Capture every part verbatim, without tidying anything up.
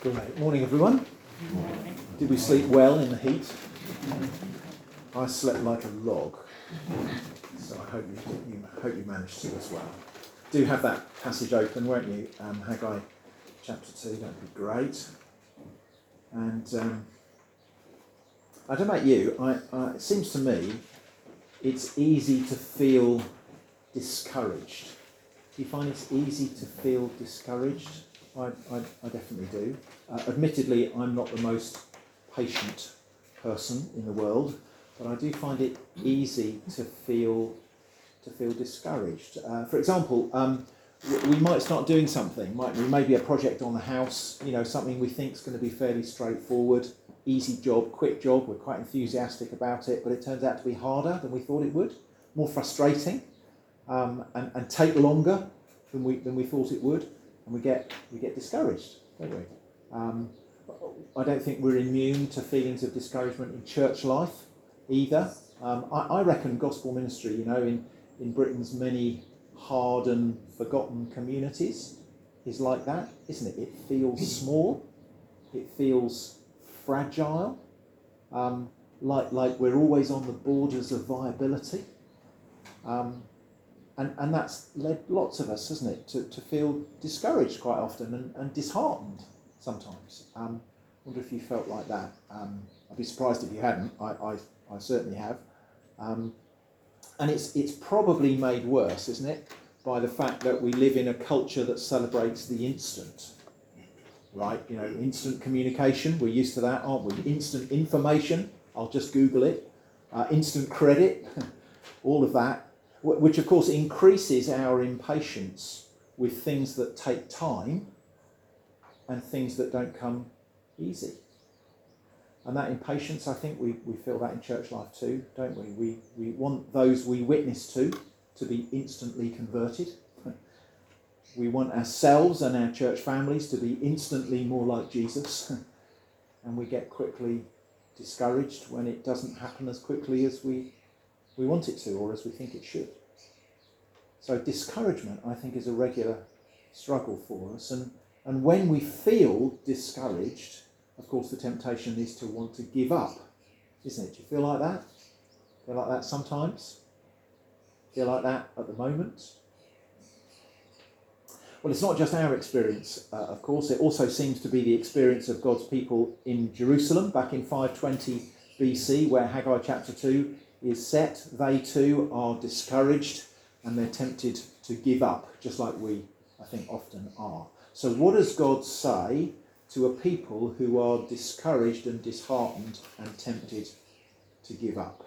Great. Morning, everyone. Morning. Did we sleep well in the heat? I slept like a log, so I hope you, you hope you managed to as well. Do have that passage open, won't you? Um, Haggai chapter two. That'd be great. And um, I don't know about you. I, I, it seems to me it's easy to feel discouraged. Do you find it's easy to feel discouraged? I, I, I definitely do. Uh, admittedly, I'm not the most patient person in the world, but I do find it easy to feel to feel discouraged. Uh, for example, um, we might start doing something. Might we maybe a project on the house? You know, something we think is going to be fairly straightforward, easy job, quick job. We're quite enthusiastic about it, but it turns out to be harder than we thought it would, more frustrating, um, and, and take longer than we than we thought it would. And we get we get discouraged, don't we? Um, I don't think we're immune to feelings of discouragement in church life either. Um, I, I reckon gospel ministry, you know, in, in Britain's many hardened, forgotten communities is like that, isn't it? It feels small, it feels fragile, um, like like we're always on the borders of viability. Um, And, and that's led lots of us, hasn't it, to, to feel discouraged quite often and, and disheartened sometimes. Um, I wonder if you felt like that. Um, I'd be surprised if you hadn't. I, I, I certainly have. Um, and it's it's probably made worse, isn't it, by the fact that we live in a culture that celebrates the instant. Right? You know, instant communication. We're used to that, aren't we? Instant information. I'll just Google it. Uh, instant credit. All of that. Which of course increases our impatience with things that take time and things that don't come easy. And that impatience, I think we, we feel that in church life too, don't we? We we want those we witness to to be instantly converted. We want ourselves and our church families to be instantly more like Jesus. And we get quickly discouraged when it doesn't happen as quickly as we we want it to, or as we think it should. So discouragement, I think, is a regular struggle for us. And, and when we feel discouraged, of course, the temptation is to want to give up, isn't it? Do you feel like that? Feel like that sometimes? Feel like that at the moment? Well, it's not just our experience, uh, of course. It also seems to be the experience of God's people in Jerusalem back in five twenty B C, where Haggai chapter two is set. They too are discouraged and they're tempted to give up, just like we, I think, often are. So what does God say to a people who are discouraged and disheartened and tempted to give up?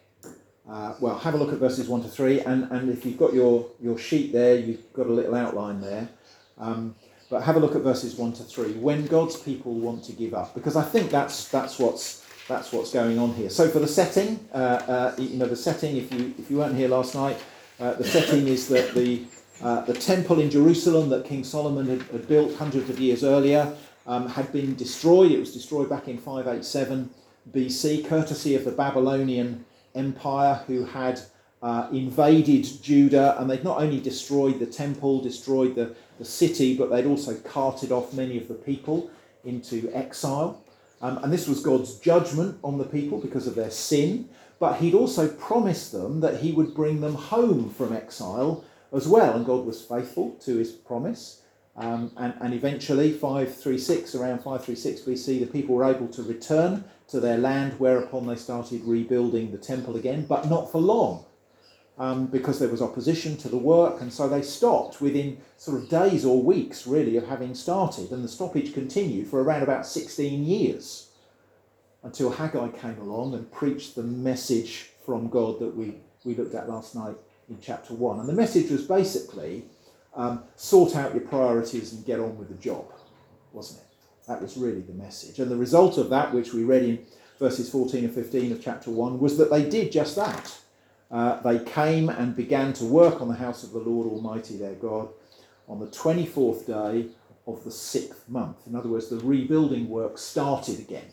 Uh, well, have a look at verses one to three, and, and if you've got your, your sheet there, you've got a little outline there. Um, but have a look at verses one to three, when God's people want to give up, because I think that's that's what's That's what's going on here. So for the setting, uh, uh, you know, the setting, if you if you weren't here last night, uh, the setting is that the uh, the temple in Jerusalem that King Solomon had, had built hundreds of years earlier um, had been destroyed. It was destroyed back in five eighty-seven B C, courtesy of the Babylonian Empire, who had uh, invaded Judah, and they'd not only destroyed the temple, destroyed the, the city, but they'd also carted off many of the people into exile. Um, and this was God's judgment on the people because of their sin, but he'd also promised them that he would bring them home from exile as well, and God was faithful to his promise. Um, and, and eventually, five thirty-six, around five thirty-six B C, the people were able to return to their land, whereupon they started rebuilding the temple again, but not for long, um, because there was opposition to the work, and so they stopped within sort of days or weeks, really, of having started, and the stoppage continued for around about sixteen years, until Haggai came along and preached the message from God that we, we looked at last night in chapter one. And the message was basically, um, sort out your priorities and get on with the job, wasn't it? That was really the message. And the result of that, which we read in verses fourteen and fifteen of chapter one, was that they did just that. Uh, they came and began to work on the house of the Lord Almighty their God on the twenty-fourth day of the sixth month. In other words, the rebuilding work started again.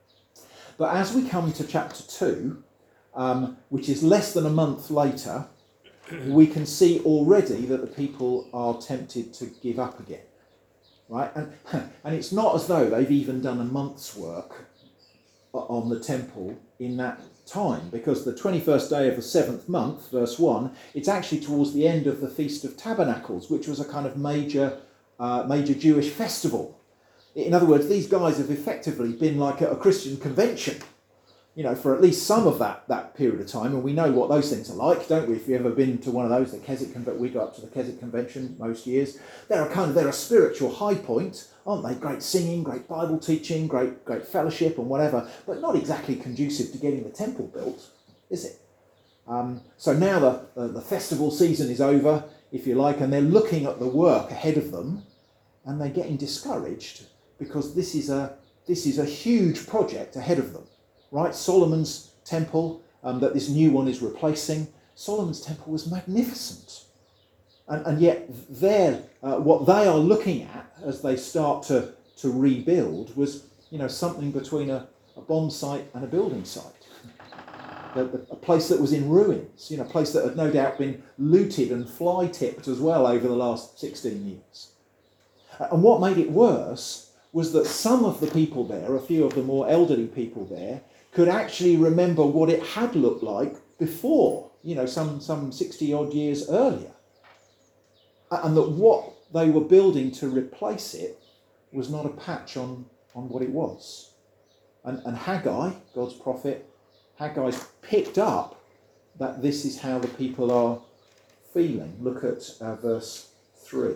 But as we come to chapter two, um, which is less than a month later, we can see already that the people are tempted to give up again. right? And, and it's not as though they've even done a month's work on the temple in that time, because the twenty-first day of the seventh month, verse one, it's actually towards the end of the Feast of Tabernacles, which was a kind of major, uh, major Jewish festival. In other words, these guys have effectively been like a, a Christian convention, you know, for at least some of that, that period of time. And we know what those things are like, don't we? If you've ever been to one of those, the Keswick Convention, we go up to the Keswick Convention most years. They're a kind of, they're a spiritual high point, aren't they? Great singing, great Bible teaching, great, great fellowship and whatever, but not exactly conducive to getting the temple built, is it? Um, so now the, uh, the festival season is over, if you like, and they're looking at the work ahead of them, and they're getting discouraged because this is a, this is a huge project ahead of them. Right, Solomon's temple um, that this new one is replacing. Solomon's temple was magnificent, and and yet there, uh, what they are looking at as they start to to rebuild was, you know, something between a, a bomb site and a building site, a, a place that was in ruins, you know, a place that had no doubt been looted and fly tipped as well over the last sixteen years. And what made it worse was that some of the people there, a few of the more elderly people there, could actually remember what it had looked like before, you know, some, some sixty odd years earlier. And that what they were building to replace it was not a patch on, on what it was. And, and Haggai, God's prophet, Haggai's picked up that this is how the people are feeling. Look at uh, verse three.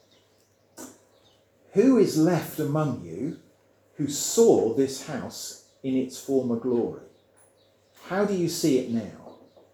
Who is left among you who saw this house in its former glory? How do you see it now?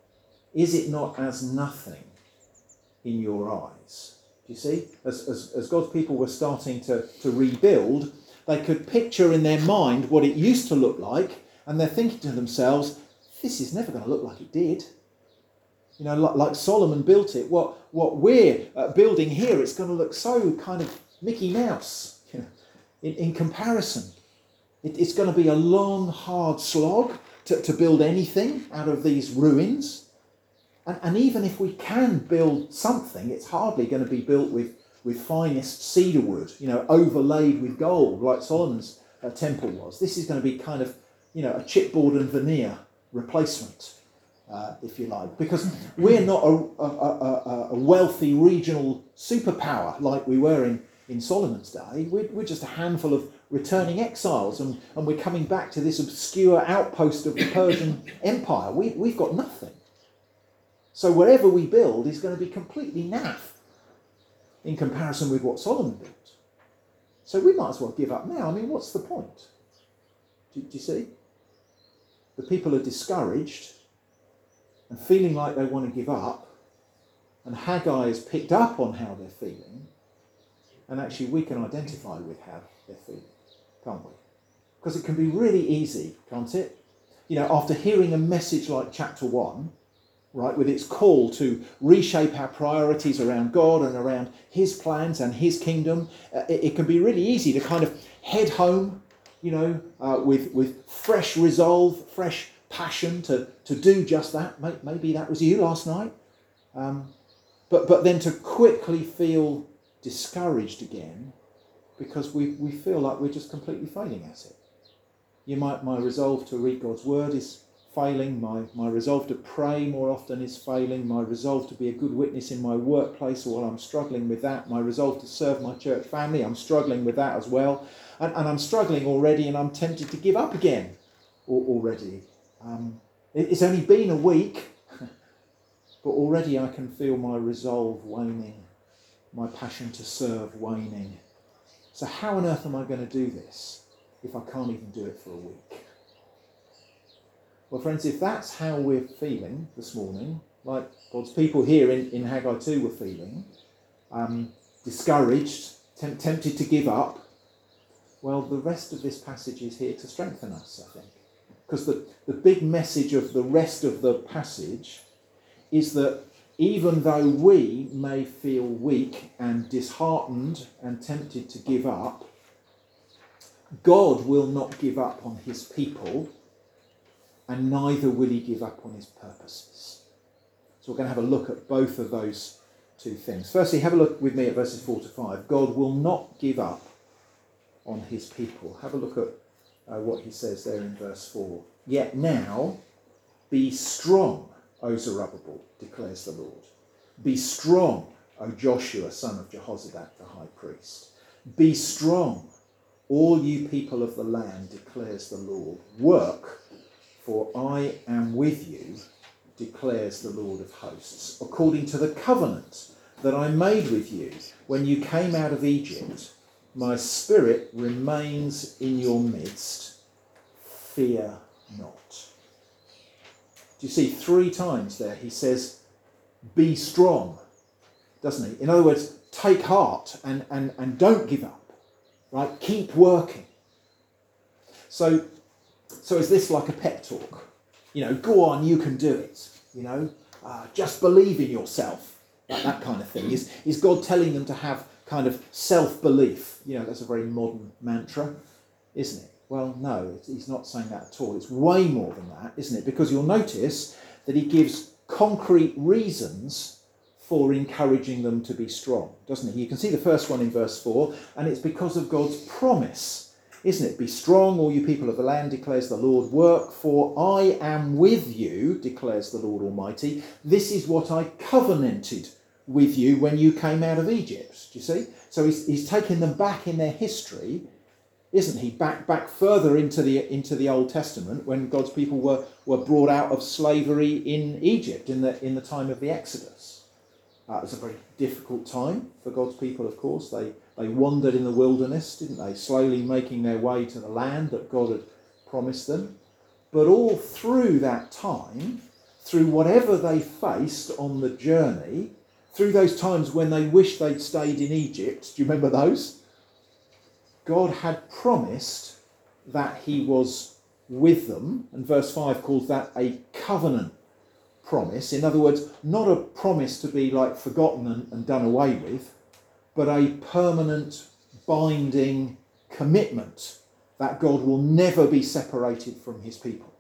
Is it not as nothing in your eyes? Do you see? As, as, as God's people were starting to, to rebuild, they could picture in their mind what it used to look like, and they're thinking to themselves, this is never going to look like it did. You know, like, like Solomon built it. What, what we're uh, building here, it's going to look so kind of Mickey Mouse, you know, in, in comparison. It, it's going to be a long, hard slog to, to build anything out of these ruins. And, and even if we can build something, it's hardly going to be built with, with finest cedar wood, you know, overlaid with gold, like Solomon's uh, temple was. This is going to be kind of, you know, a chipboard and veneer replacement, uh, if you like, because we're not a, a, a, a wealthy regional superpower like we were in in Solomon's day. We're, we're just a handful of returning exiles, and, and we're coming back to this obscure outpost of the Persian Empire. We, we've got nothing. So whatever we build is going to be completely naff in comparison with what Solomon built. So we might as well give up now. I mean, what's the point? Do, do you see? The people are discouraged and feeling like they want to give up, and Haggai has picked up on how they're feeling. And actually we can identify with how they're feeling, can't we? Because it can be really easy, can't it? You know, after hearing a message like chapter one, right, with its call to reshape our priorities around God and around his plans and his kingdom, uh, it, it can be really easy to kind of head home, you know, uh, with, with fresh resolve, fresh passion to, to do just that. Maybe that was you last night. Um, but, but then to quickly feel discouraged again because we, we feel like we're just completely failing at it. You might, my resolve to read God's word is failing, my, my resolve to pray more often is failing, my resolve to be a good witness in my workplace, well, I'm struggling with that, my resolve to serve my church family, I'm struggling with that as well, and, and I'm struggling already and I'm tempted to give up again already. Um, it, it's only been a week, but already I can feel my resolve waning, my passion to serve waning. So how on earth am I going to do this if I can't even do it for a week? Well, friends, if that's how we're feeling this morning, like God's people here in, in Haggai two were feeling, um, discouraged, temp- tempted to give up, well, the rest of this passage is here to strengthen us, I think. Because the, the big message of the rest of the passage is that even though we may feel weak and disheartened and tempted to give up, God will not give up on his people, and neither will he give up on his purposes. So we're going to have a look at both of those two things. Firstly, have a look with me at verses four to five. God will not give up on his people. Have a look at uh, what he says there in verse four. Yet now, be strong, O Zerubbabel, declares the Lord. Be strong, O Joshua, son of Jehozadak, the high priest. Be strong, all you people of the land, declares the Lord. Work, for I am with you, declares the Lord of hosts, according to the covenant that I made with you when you came out of Egypt. My spirit remains in your midst. Fear not. Do you see, three times there he says, be strong, doesn't he? In other words, take heart and, and, and don't give up, right? Keep working. So, so is this like a pep talk? You know, go on, you can do it. You know, uh, just believe in yourself. That, that kind of thing. Is, is God telling them to have kind of self-belief? You know, that's a very modern mantra, isn't it? Well, no, he's not saying that at all. It's way more than that, isn't it? Because you'll notice that he gives concrete reasons for encouraging them to be strong, doesn't he? You can see the first one in verse four, and it's because of God's promise, isn't it? Be strong, all you people of the land, declares the Lord. Work, for I am with you, declares the Lord Almighty. This is what I covenanted with you when you came out of Egypt. Do you see? So he's, he's taking them back in their history, isn't he? Back back further into the into the Old Testament, when God's people were, were brought out of slavery in Egypt in the in the time of the Exodus. Uh, it was a very difficult time for God's people, of course. They they wandered in the wilderness, didn't they? Slowly making their way to the land that God had promised them. But all through that time, through whatever they faced on the journey, through those times when they wished they'd stayed in Egypt, do you remember those? God had promised that he was with them, and verse five calls that a covenant promise. In other words, not a promise to be like forgotten and, and done away with, but a permanent, binding commitment that God will never be separated from his people.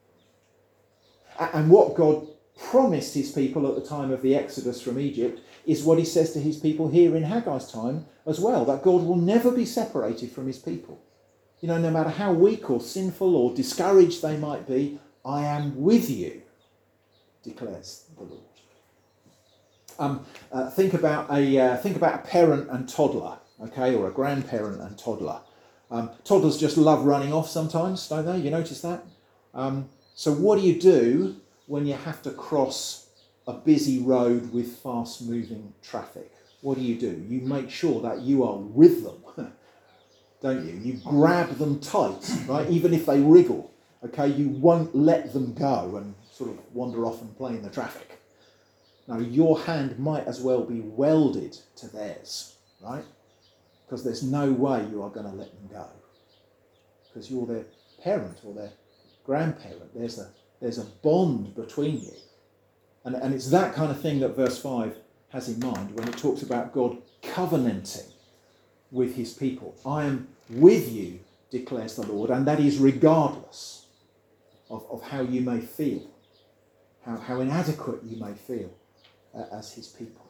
And what God promised his people at the time of the Exodus from Egypt is what he says to his people here in Haggai's time as well, that God will never be separated from his people. You know, no matter how weak or sinful or discouraged they might be, I am with you, declares the Lord. Um, uh, think about a uh, think about a parent and toddler, okay, or a grandparent and toddler. Um, toddlers just love running off sometimes, don't they? You notice that? Um, so what do you do when you have to cross a busy road with fast-moving traffic? What do you do? You make sure that you are with them, don't you? You grab them tight, right? Even if they wriggle, okay? You won't let them go and sort of wander off and play in the traffic. Now, your hand might as well be welded to theirs, right? Because there's no way you are going to let them go. Because you're their parent or their grandparent. There's a there's a bond between you. And, and it's that kind of thing that verse five has in mind when it talks about God covenanting with his people. I am with you, declares the Lord, and that is regardless of, of how you may feel, how, how inadequate you may feel uh, as his people.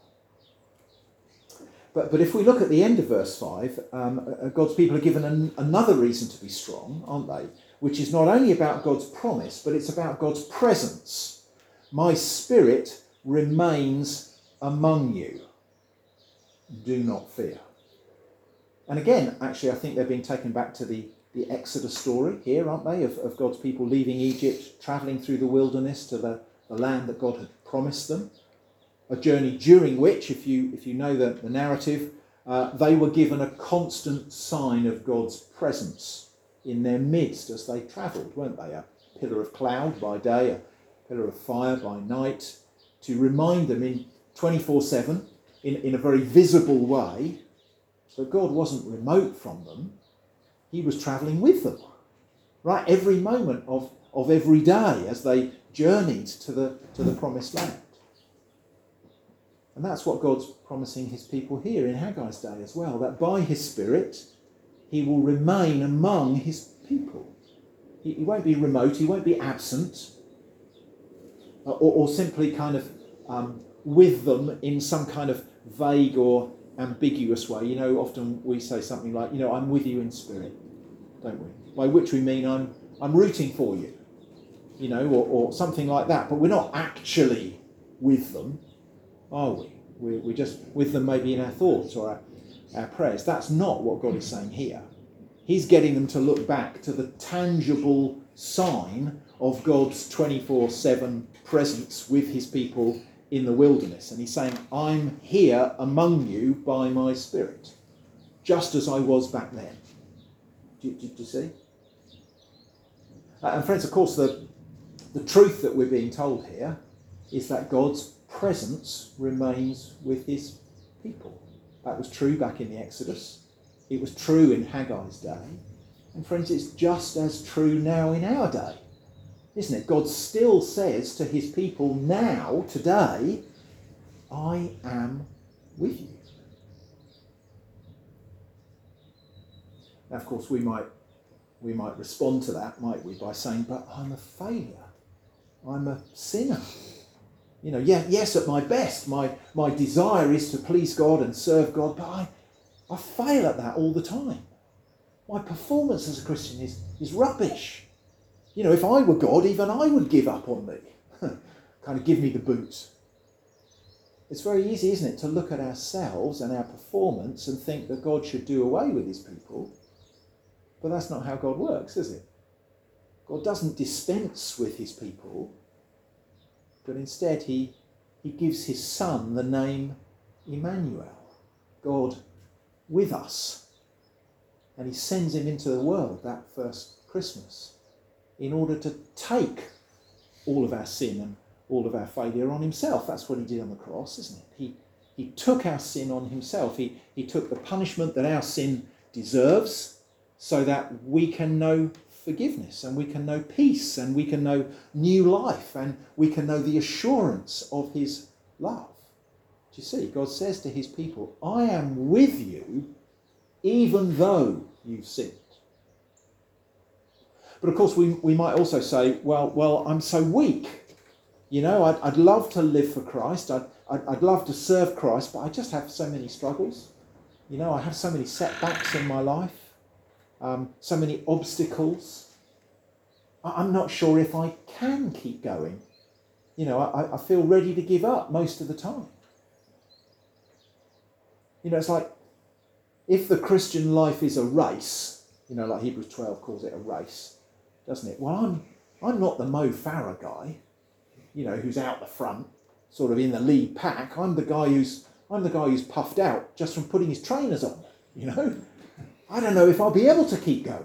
But, but if we look at the end of verse five, um, uh, God's people are given an, another reason to be strong, aren't they? Which is not only about God's promise, but it's about God's presence. My spirit remains among you. Do not fear. And again, actually, I think they're being taken back to the, the Exodus story here, aren't they? Of, of God's people leaving Egypt, travelling through the wilderness to the, the land that God had promised them. A journey during which, if you if you know the, the narrative, uh, they were given a constant sign of God's presence in their midst as they travelled, weren't they? A pillar of cloud by day, a pillar of fire by night, to remind them in twenty-four seven, in, in a very visible way, that God wasn't remote from them. He was travelling with them, right? Every moment of, of every day as they journeyed to the to the promised land. And that's what God's promising his people here in Haggai's day as well, that by his Spirit, he will remain among his people. He, he won't be remote, he won't be absent, or, or simply kind of um, with them in some kind of vague or ambiguous way. You know, often we say something like, you know, I'm with you in spirit, don't we? By which we mean I'm I'm rooting for you, you know, or, or something like that. But we're not actually with them, are we? We're, we're just with them maybe in our thoughts or our, our prayers. That's not what God is saying here. He's getting them to look back to the tangible sign of God's twenty-four seven presence with his people in the wilderness. And he's saying, I'm here among you by my Spirit, just as I was back then. Do, do, do you see? Uh, and friends, of course, the, the truth that we're being told here is that God's presence remains with his people. That was true back in the Exodus. It was true in Haggai's day. And friends, it's just as true now in our day, isn't it? God still says to his people now, today, I am with you. Now, of course, we might we might respond to that, might we, by saying, but I'm a failure. I'm a sinner. You know, yeah, yes, at my best, my, my desire is to please God and serve God, but I, I fail at that all the time. My performance as a Christian is, is rubbish. You know, if I were God, even I would give up on me. Kind of give me the boot. It's very easy, isn't it, to look at ourselves and our performance and think that God should do away with his people. But that's not how God works, is it? God doesn't dispense with his people, but instead he, he gives his son the name Emmanuel, God with us. And he sends him into the world that first Christmas in order to take all of our sin and all of our failure on himself. That's what he did on the cross, isn't it? He, he took our sin on himself. He, he took the punishment that our sin deserves so that we can know forgiveness and we can know peace and we can know new life and we can know the assurance of his love. Do you see? God says to his people, I am with you even though you've sinned. But of course we, we might also say, well, well, I'm so weak. You know, I'd, I'd love to live for Christ. I'd, I'd, I'd love to serve Christ, but I just have so many struggles. You know, I have so many setbacks in my life. Um, so many obstacles. I'm not sure if I can keep going. You know, I, I feel ready to give up most of the time. You know, it's like if the Christian life is a race, you know, like Hebrews twelve calls it a race, doesn't it? Well, I'm I'm not the Mo Farah guy, you know, who's out the front, sort of in the lead pack. I'm the guy who's I'm the guy who's puffed out just from putting his trainers on, you know. I don't know if I'll be able to keep going.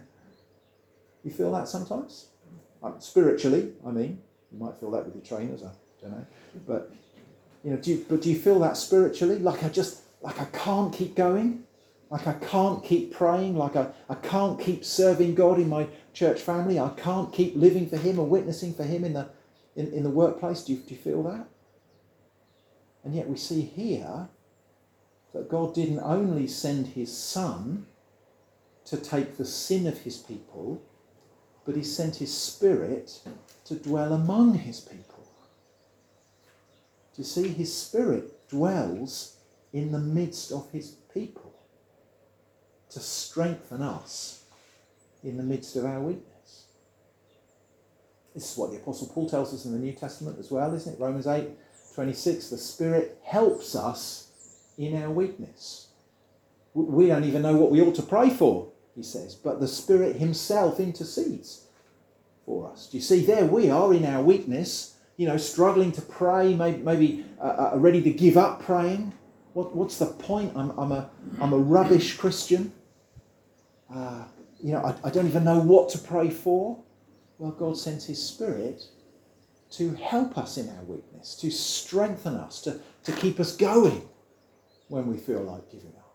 You feel that sometimes? Um, spiritually, I mean. You might feel that with your trainers, I don't know. But, you know, do you, but do you feel that spiritually? Like I just, like I can't keep going? Like I can't keep praying? Like I, I can't keep serving God in my church family? I can't keep living for him or witnessing for him in the, in, in the workplace? Do you, do you feel that? And yet we see here that God didn't only send his son to take the sin of his people, but he sent his Spirit to dwell among his people. Do you see? His Spirit dwells in the midst of his people to strengthen us in the midst of our weakness. This is what the Apostle Paul tells us in the New Testament as well, isn't it? Romans eight twenty-six, the Spirit helps us in our weakness. We don't even know what we ought to pray for, he says, but the Spirit himself intercedes for us. Do you see? There we are in our weakness, you know, struggling to pray, maybe, maybe uh, uh, ready to give up praying. What, what's the point? I'm, I'm a, I'm a rubbish Christian. Uh, you know, I, I don't even know what to pray for. Well, God sends his Spirit to help us in our weakness, to strengthen us, to, to keep us going when we feel like giving up.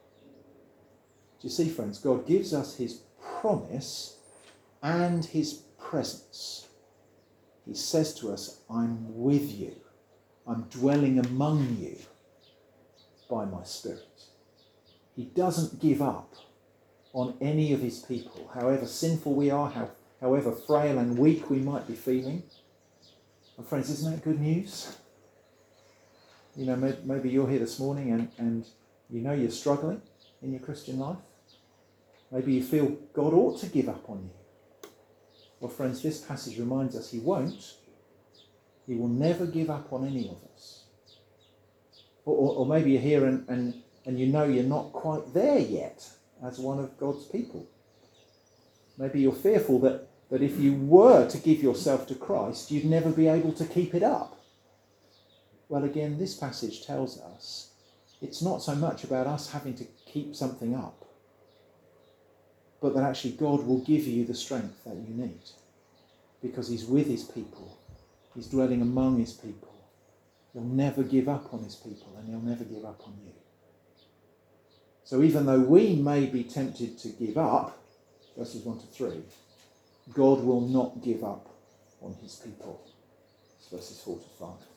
Do you see, friends? God gives us his promise and his presence. He says to us, I'm with you. I'm dwelling among you by my Spirit. He doesn't give up on any of his people, however sinful we are, how, however frail and weak we might be feeling. And friends, isn't that good news? You know, maybe you're here this morning and, and You know you're struggling in your Christian life. Maybe you feel God ought to give up on you. Well, friends, this passage reminds us he won't. He will never give up on any of us. Or, or, or maybe you're here and, and, and you know you're not quite there yet as one of God's people. Maybe you're fearful that, that if you were to give yourself to Christ, you'd never be able to keep it up. Well, again, this passage tells us it's not so much about us having to keep something up, but that actually God will give you the strength that you need because he's with his people. He's dwelling among his people. He'll never give up on his people and he'll never give up on you. So even though we may be tempted to give up, verses one to three, God will not give up on his people. It's verses four to five.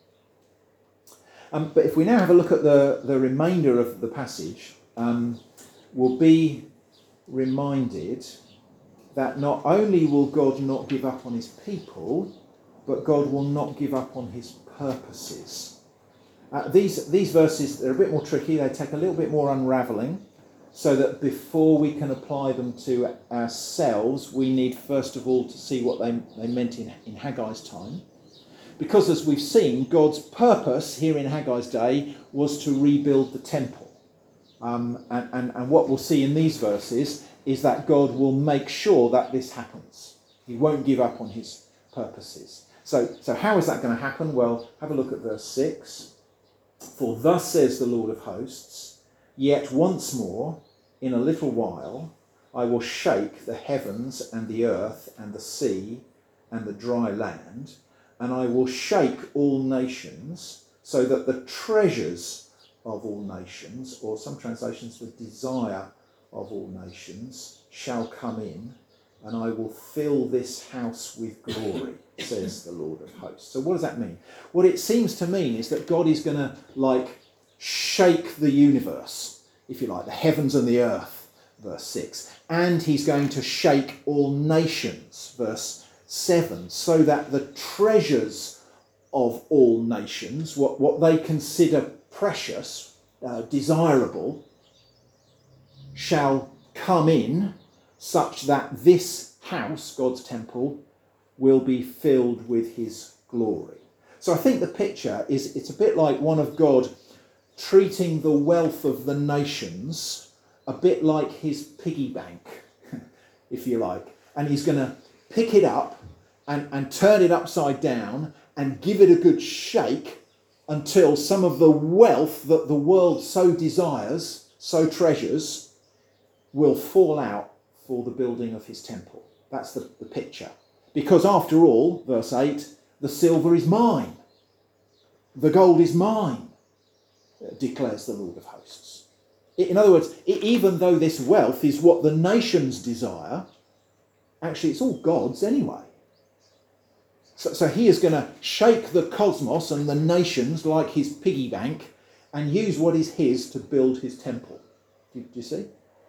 Um, but if we now have a look at the, the remainder of the passage, um, we'll be reminded that not only will God not give up on his people, but God will not give up on his purposes. Uh, these, these verses, they're a bit more tricky. They take a little bit more unravelling, so that before we can apply them to ourselves, we need first of all to see what they, they meant in, in Haggai's time. Because as we've seen, God's purpose here in Haggai's day was to rebuild the temple. Um, and, and, and what we'll see in these verses is that God will make sure that this happens. He won't give up on his purposes. So, so how is that going to happen? Well, have a look at verse six. For thus says the Lord of hosts, yet once more, in a little while, I will shake the heavens and the earth and the sea and the dry land, and I will shake all nations, so that the treasures of all nations, or some translations, the desire of all nations, shall come in, and I will fill this house with glory, says the Lord of hosts. So what does that mean? What it seems to mean is that God is going to, like, shake the universe, if you like, the heavens and the earth, verse six. And he's going to shake all nations, verse seven, so that the treasures of all nations, what, what they consider precious, uh, desirable, shall come in, such that this house, God's temple, will be filled with his glory. So I think the picture is, it's a bit like one of God treating the wealth of the nations a bit like his piggy bank, if you like. And he's going to pick it up and, and turn it upside down and give it a good shake until some of the wealth that the world so desires, so treasures, will fall out for the building of his temple. That's the, the picture. Because after all, verse eight, the silver is mine. The gold is mine, declares the Lord of hosts. In other words, even though this wealth is what the nations desire, actually it's all God's anyway. So, so he is going to shake the cosmos and the nations like his piggy bank and use what is his to build his temple. Do, do you see?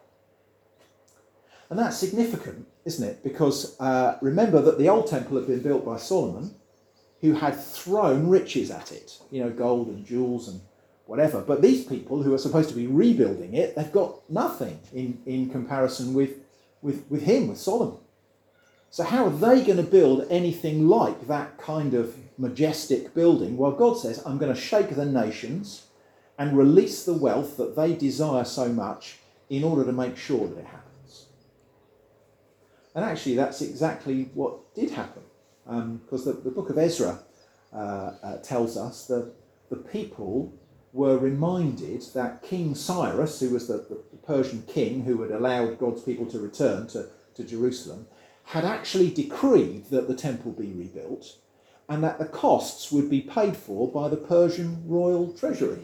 And that's significant, isn't it? Because uh, remember that the old temple had been built by Solomon, who had thrown riches at it, you know, gold and jewels and whatever. But these people who are supposed to be rebuilding it, they've got nothing in, in comparison with, with, with him, with Solomon. So how are they going to build anything like that kind of majestic building? Well, God says, I'm going to shake the nations and release the wealth that they desire so much in order to make sure that it happens. And actually, that's exactly what did happen. Because um, the, the book of Ezra uh, uh, tells us that the people were reminded that King Cyrus, who was the, the Persian king who had allowed God's people to return to, to Jerusalem, had actually decreed that the temple be rebuilt and that the costs would be paid for by the Persian royal treasury.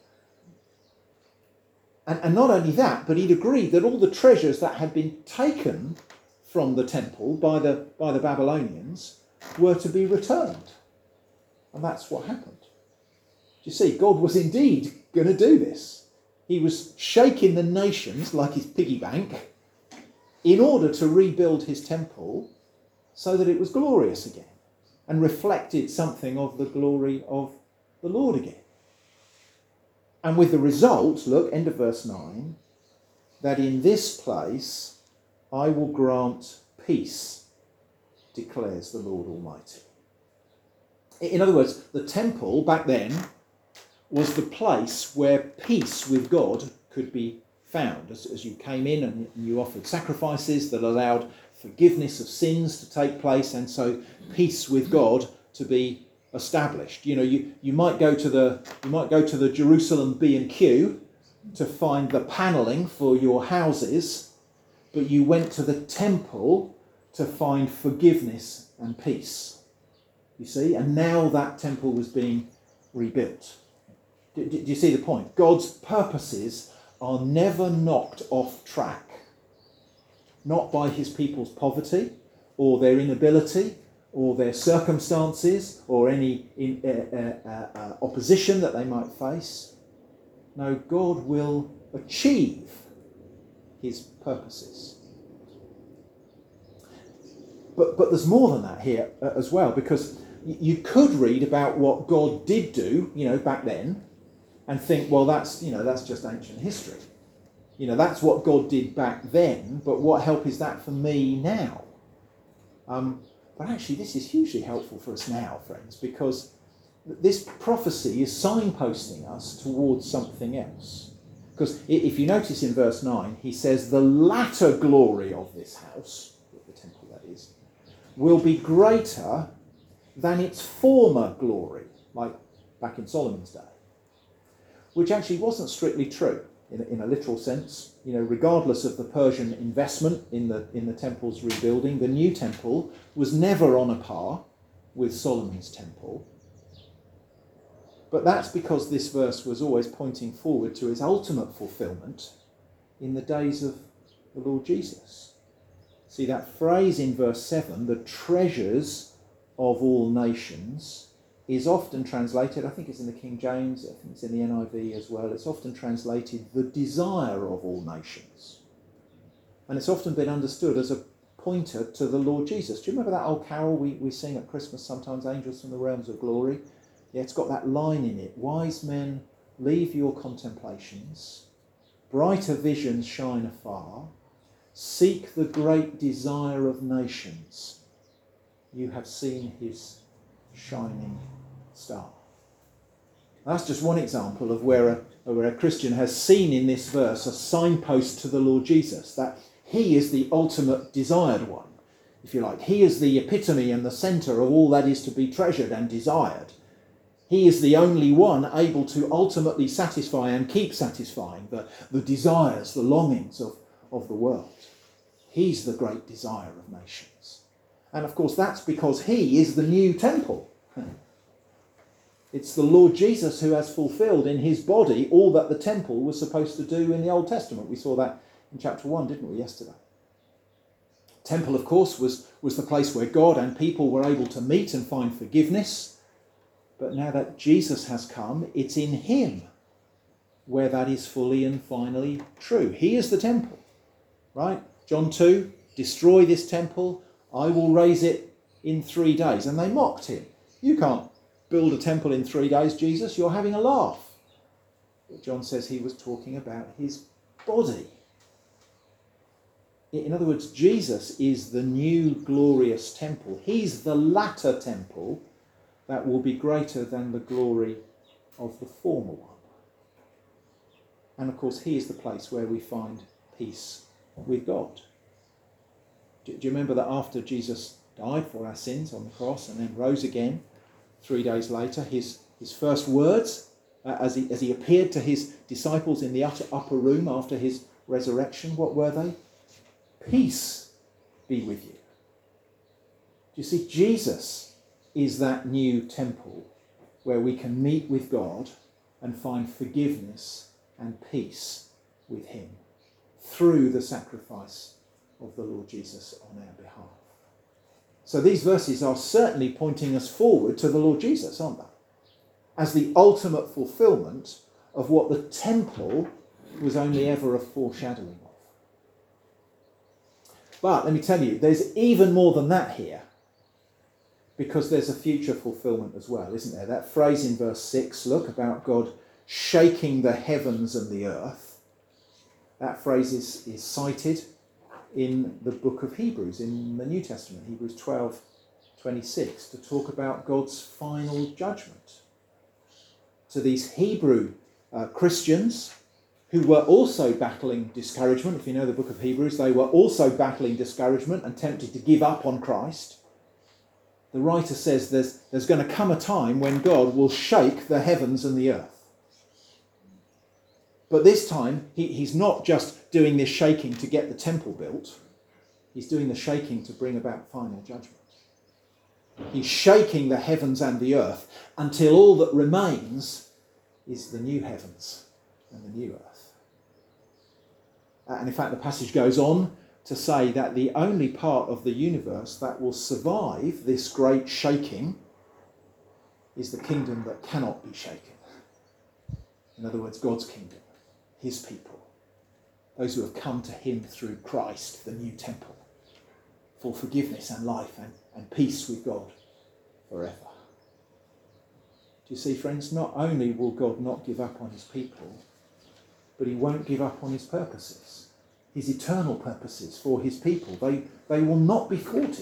and, and not only that, but he'd agreed that all the treasures that had been taken from the temple by the, by the Babylonians were to be returned. And that's what happened. You see, God was indeed going to do this. He was shaking the nations like his piggy bank in order to rebuild his temple so that it was glorious again and reflected something of the glory of the Lord again. And with the result, look, end of verse nine, that in this place I will grant peace, declares the Lord Almighty. In other words, the temple back then was the place where peace with God could be found. As, as you came in and you offered sacrifices that allowed forgiveness of sins to take place, and so peace with God to be established. You know, you, you might go to the you might go to the Jerusalem B and Q to find the panelling for your houses, but you went to the temple to find forgiveness and peace. You see, and now that temple was being rebuilt. Do, do, do you see the point? God's purposes are never knocked off track, not by his people's poverty or their inability or their circumstances or any in, uh, uh, uh, opposition that they might face. No, God will achieve his purposes. But, but there's more than that here uh, as well, because y- you could read about what God did do, you know, back then, and think, well, that's, you know, that's just ancient history. You know, that's what God did back then, but what help is that for me now? Um, but actually, this is hugely helpful for us now, friends, because this prophecy is signposting us towards something else. Because if you notice in verse nine, he says, the latter glory of this house, the temple that is, will be greater than its former glory, like back in Solomon's day. Which actually wasn't strictly true in a, in a literal sense. You know, regardless of the Persian investment in the in the temple's rebuilding, the new temple was never on a par with Solomon's temple. But that's because this verse was always pointing forward to its ultimate fulfillment in the days of the Lord Jesus. See that phrase in verse seven, the treasures of all nations, is often translated, I think it's in the King James, I think it's in the N I V as well, it's often translated the desire of all nations. And it's often been understood as a pointer to the Lord Jesus. Do you remember that old carol we, we sing at Christmas sometimes, Angels from the Realms of Glory? Yeah, it's got that line in it, wise men, leave your contemplations, brighter visions shine afar, seek the great desire of nations. You have seen his shining star. That's just one example of where a, where a Christian has seen in this verse a signpost to the Lord Jesus, that he is the ultimate desired one, if you like. He is the epitome and the centre of all that is to be treasured and desired. He is the only one able to ultimately satisfy and keep satisfying the, the desires, the longings of, of the world. He's the great desire of nations. And of course that's because he is the new temple. It's the Lord Jesus who has fulfilled in his body all that the temple was supposed to do in the Old Testament. We saw that in chapter one, didn't we, yesterday? Temple, of course, was, was the place where God and people were able to meet and find forgiveness. But now that Jesus has come, it's in him where that is fully and finally true. He is the temple, right? John two, destroy this temple, I will raise it in three days. And they mocked him. You can't build a temple in three days, Jesus. You're having a laugh. But John says he was talking about his body. In other words, Jesus is the new glorious temple. He's the latter temple that will be greater than the glory of the former one. And of course, he is the place where we find peace with God. Do you remember that after Jesus died for our sins on the cross and then rose again three days later, his, his first words uh, as, he, as he appeared to his disciples in the upper, upper room after his resurrection, what were they? Peace be with you. Do you see, Jesus is that new temple where we can meet with God and find forgiveness and peace with him through the sacrifice of the Lord Jesus on our behalf. So these verses are certainly pointing us forward to the Lord Jesus, aren't they? As the ultimate fulfillment of what the temple was only ever a foreshadowing of. But let me tell you, there's even more than that here, because there's a future fulfillment as well, isn't there? That phrase in verse six, look, about God shaking the heavens and the earth, that phrase is, is cited in the book of Hebrews, in the New Testament, Hebrews twelve twenty-six, to talk about God's final judgment. To these Hebrew uh, Christians who were also battling discouragement. If you know the book of Hebrews, they were also battling discouragement and tempted to give up on Christ. The writer says there's, there's going to come a time when God will shake the heavens and the earth. But this time, he, he's not just doing this shaking to get the temple built. He's doing the shaking to bring about final judgment. He's shaking the heavens and the earth until all that remains is the new heavens and the new earth. And in fact, the passage goes on to say that the only part of the universe that will survive this great shaking is the kingdom that cannot be shaken. In other words, God's kingdom, his people, those who have come to him through Christ, the new temple, for forgiveness and life and, and peace with God forever. Do you see, friends, not only will God not give up on his people, but he won't give up on his purposes, his eternal purposes for his people. They, they will not be thwarted.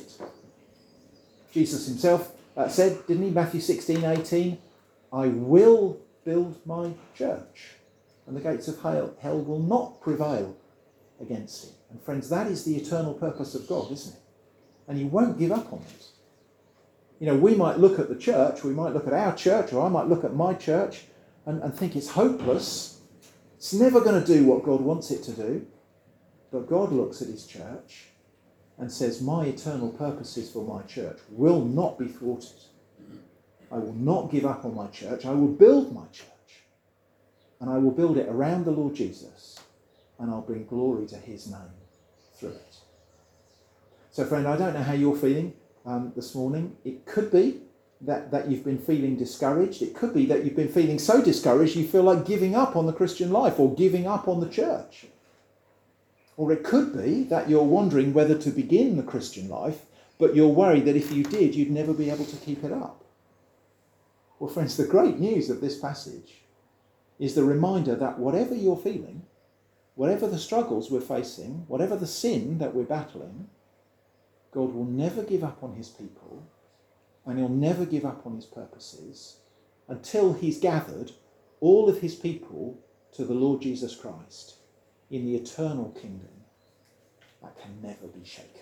Jesus himself uh, said, didn't he, Matthew sixteen eighteen, I will build my church, and the gates of hell, hell will not prevail against it. And friends, that is the eternal purpose of God, isn't it? And he won't give up on it. You know, we might look at the church, we might look at our church, or I might look at my church and, and think it's hopeless. It's never going to do what God wants it to do. But God looks at his church and says, my eternal purposes for my church will not be thwarted. I will not give up on my church. I will build my church. And I will build it around the Lord Jesus. And I'll bring glory to his name through it. So friend, I don't know how you're feeling um, this morning. It could be that, that you've been feeling discouraged. It could be that you've been feeling so discouraged you feel like giving up on the Christian life or giving up on the church. Or it could be that you're wondering whether to begin the Christian life, but you're worried that if you did, you'd never be able to keep it up. Well, friends, the great news of this passage is the reminder that whatever you're feeling, whatever the struggles we're facing, whatever the sin that we're battling, God will never give up on his people, and he'll never give up on his purposes until he's gathered all of his people to the Lord Jesus Christ in the eternal kingdom that can never be shaken.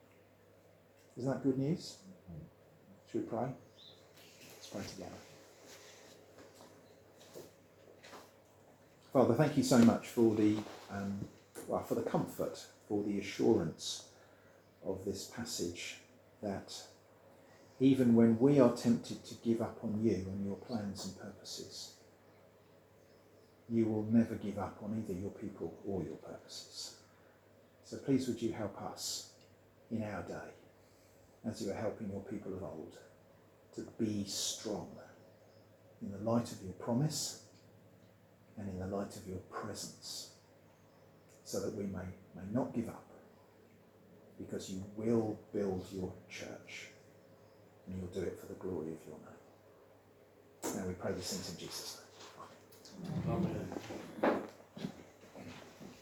Isn't that good news? Should we pray? Let's pray together. Father, thank you so much for the um, well, for the comfort, for the assurance of this passage that even when we are tempted to give up on you and your plans and purposes, you will never give up on either your people or your purposes. So please would you help us in our day, as you are helping your people of old, to be strong in the light of your promise and in the light of your presence, so that we may, may not give up, because you will build your church and you'll do it for the glory of your name. Now we pray these things in Jesus' name. Amen. Amen.